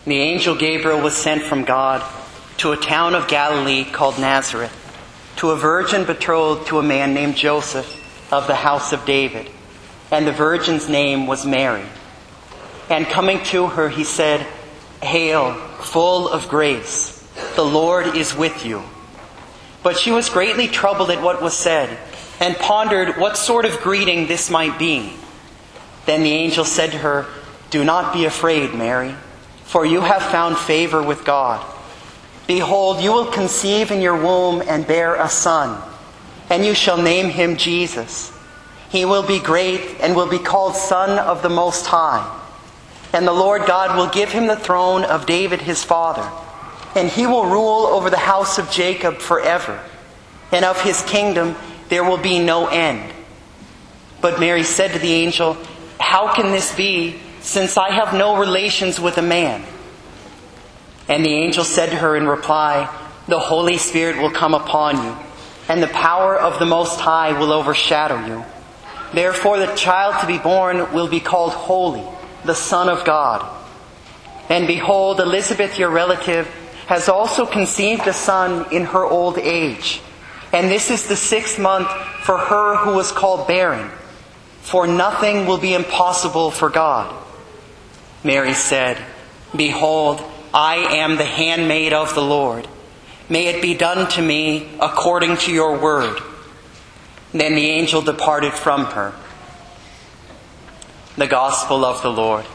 The angel Gabriel was sent from God to a town of Galilee called Nazareth, to a virgin betrothed to a man named Joseph of the house of David, and the virgin's name was Mary. And coming to her, he said, "Hail, full of grace, the Lord is with you." But she was greatly troubled at what was said, and pondered what sort of greeting this might be. Then the angel said to her, "Do not be afraid, Mary, for you have found favor with God. Behold, you will conceive in your womb and bear a son, and you shall name him Jesus. He will be great and will be called Son of the Most High. And the Lord God will give him the throne of David his father, and he will rule over the house of Jacob forever, and of his kingdom there will be no end." But Mary said to the angel, "How can this be, since I have no relations with a man?" And the angel said to her in reply, "The Holy Spirit will come upon you, and the power of the Most High will overshadow you. Therefore the child to be born will be called Holy, the Son of God. And behold, Elizabeth, your relative, has also conceived a son in her old age. And this is the 6th month for her who was called barren. For nothing will be impossible for God." Mary said, "Behold, I am the handmaid of the Lord. May it be done to me according to your word." Then the angel departed from her. The Gospel of the Lord.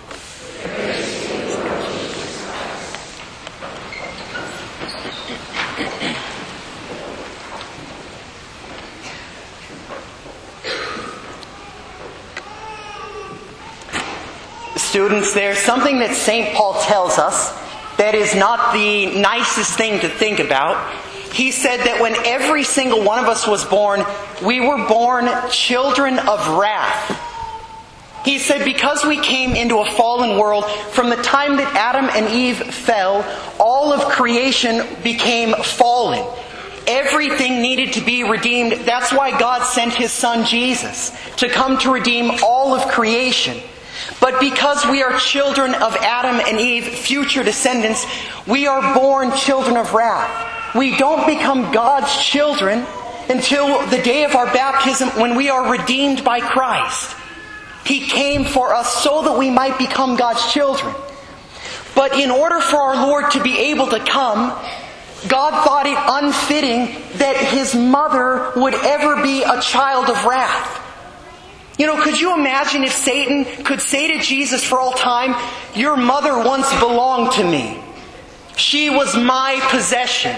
Students, there's something that St. Paul tells us that is not the nicest thing to think about. He said that when every single one of us was born, we were born children of wrath. He said because we came into a fallen world, from the time that Adam and Eve fell, all of creation became fallen. Everything needed to be redeemed. That's why God sent His Son Jesus to come to redeem all of creation. But because we are children of Adam and Eve, future descendants, we are born children of wrath. We don't become God's children until the day of our baptism when we are redeemed by Christ. He came for us so that we might become God's children. But in order for our Lord to be able to come, God thought it unfitting that His mother would ever be a child of wrath. You know, could you imagine if Satan could say to Jesus for all time, "Your mother once belonged to me. She was my possession"?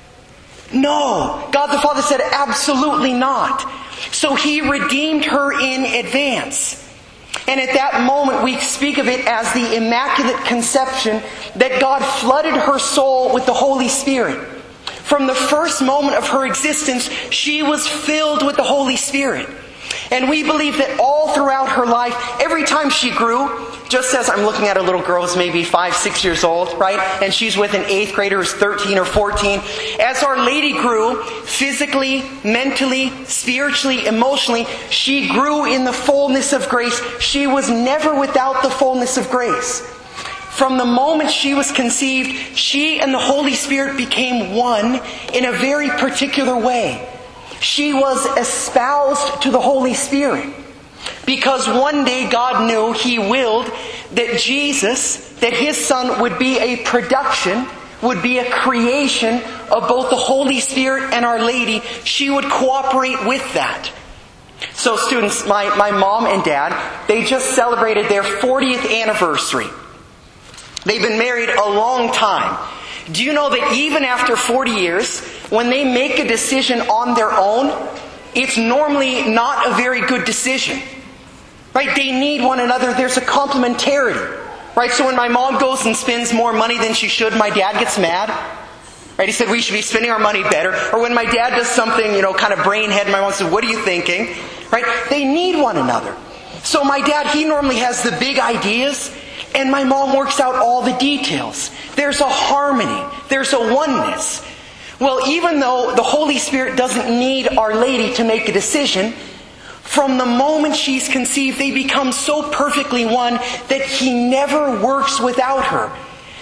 No. God the Father said, absolutely not. So He redeemed her in advance. And at that moment we speak of it as the Immaculate Conception, that God flooded her soul with the Holy Spirit. From the first moment of her existence, she was filled with the Holy Spirit. And we believe that all throughout her life, every time she grew, just as I'm looking at a little girl who's maybe 5, 6 years old, right? And she's with an 8th grader who's 13 or 14. As Our Lady grew, physically, mentally, spiritually, emotionally, she grew in the fullness of grace. She was never without the fullness of grace. From the moment she was conceived, she and the Holy Spirit became one in a very particular way. She was espoused to the Holy Spirit. Because one day God knew, He willed, that Jesus, that His Son would be a production, would be a creation of both the Holy Spirit and Our Lady. She would cooperate with that. So students, my mom and dad, they just celebrated their 40th anniversary. They've been married a long time. Do you know that even after 40 years, when they make a decision on their own, it's normally not a very good decision. Right? They need one another. There's a complementarity. Right? So when my mom goes and spends more money than she should, my dad gets mad. Right? He said we should be spending our money better. Or when my dad does something, kind of brainhead, my mom says, "What are you thinking?" Right? They need one another. So my dad, he normally has the big ideas, and my mom works out all the details. There's a harmony. There's a oneness. Well, even though the Holy Spirit doesn't need Our Lady to make a decision, from the moment she's conceived, they become so perfectly one that He never works without her.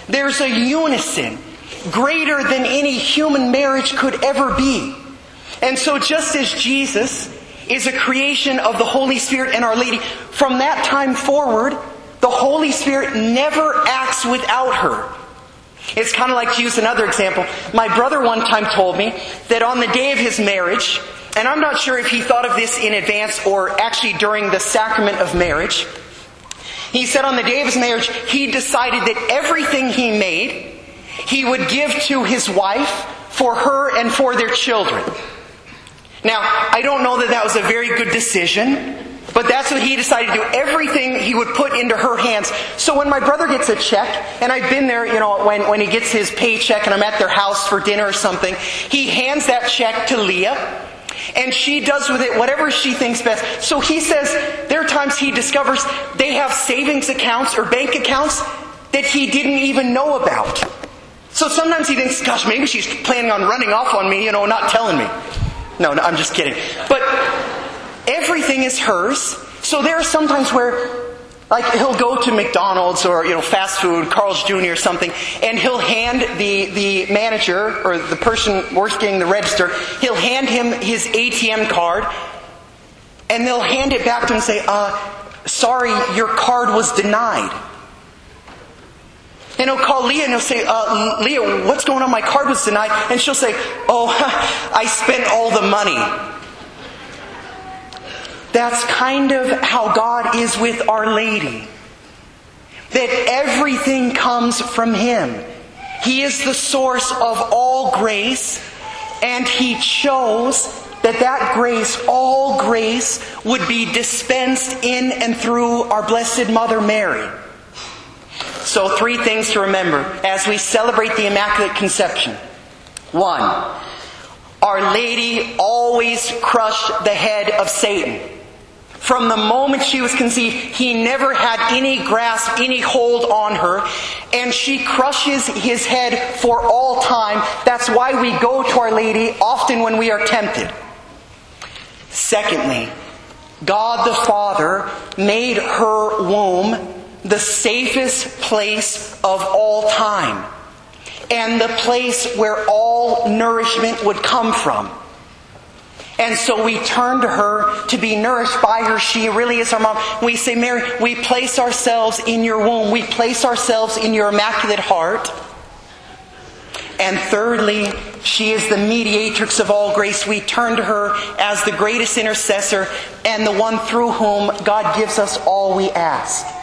There's a unison greater than any human marriage could ever be. And so just as Jesus is a creation of the Holy Spirit and Our Lady, from that time forward, the Holy Spirit never acts without her. It's kind of like, to use another example, my brother one time told me that on the day of his marriage, and I'm not sure if he thought of this in advance or actually during the sacrament of marriage, he said on the day of his marriage, he decided that everything he made, he would give to his wife for her and for their children. Now, I don't know that that was a very good decision, but that's what he decided to do. Everything he would put into her hands. So when my brother gets a check, and I've been there, when he gets his paycheck and I'm at their house for dinner or something, he hands that check to Leah, and she does with it whatever she thinks best. So he says there are times he discovers they have savings accounts or bank accounts that he didn't even know about. So sometimes he thinks, gosh, maybe she's planning on running off on me, not telling me. No, I'm just kidding. But everything is hers. So there are some times where, like, he'll go to McDonald's or, fast food, Carl's Jr. or something, and he'll hand the manager or the person working the register, he'll hand him his ATM card, and they'll hand it back to him and say, sorry, your card was denied. And he'll call Leah and he'll say, Leah, what's going on? My card was denied. And she'll say, oh, I spent all the money. That's kind of how God is with Our Lady. That everything comes from Him. He is the source of all grace, and He chose that grace, all grace, would be dispensed in and through our Blessed Mother Mary. So 3 things to remember as we celebrate the Immaculate Conception. 1, Our Lady always crushed the head of Satan. From the moment she was conceived, he never had any grasp, any hold on her. And she crushes his head for all time. That's why we go to Our Lady often when we are tempted. Secondly, God the Father made her womb the safest place of all time, and the place where all nourishment would come from. And so we turn to her to be nourished by her. She really is our mom. We say, Mary, we place ourselves in your womb. We place ourselves in your Immaculate Heart. And thirdly, she is the mediatrix of all grace. We turn to her as the greatest intercessor and the one through whom God gives us all we ask.